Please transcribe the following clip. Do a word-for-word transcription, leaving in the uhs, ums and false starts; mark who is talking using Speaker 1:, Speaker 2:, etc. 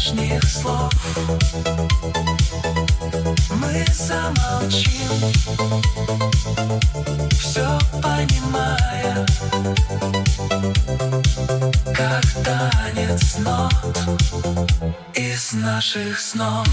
Speaker 1: лишних слов. Мы замолчим, все понимая, как танец нот из наших снов.